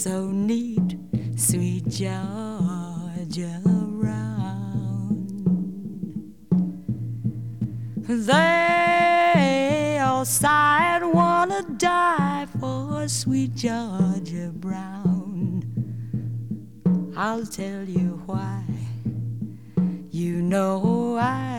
so neat, sweet Georgia Brown. They all sighed, wanna die for sweet Georgia Brown. I'll tell you why. You know I